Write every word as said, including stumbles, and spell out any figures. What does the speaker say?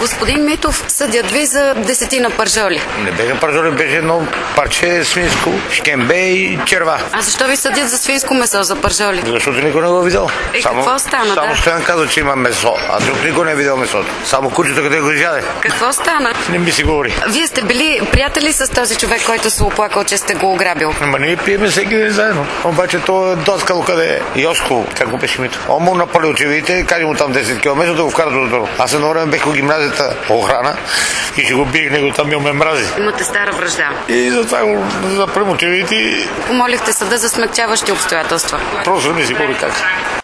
Господин Митов, съдят ви за десетина пържоли. Не бяха пържоли, беше едно парче свинско, шкембе и черва. А защо ви съдят за свинско месо, за пържоли? Защото никой не го е видял. И само, какво стана, Само да? Стоян каза, че има месо, а друг никой не е видял месото. Само кучето, къде го изяде. Какво стана? Не ми си говори. Вие сте били приятели с този човек, който се оплакал, че сте го ограбил? Ама ние пиеме всеки ден заедно. Обаче то е доскало къде е. Йоско, как го беше името. Он му напали очевидите, каже му там десет километра да го вкарат до долу. Аз едно време бех го гимназията по охрана и ще го биех него там и ме мрази. Имате стара вражда. И затова го запрем очевидите. Помолихте съда за смягчаващи обстоятелства. Просто не ми си говори как.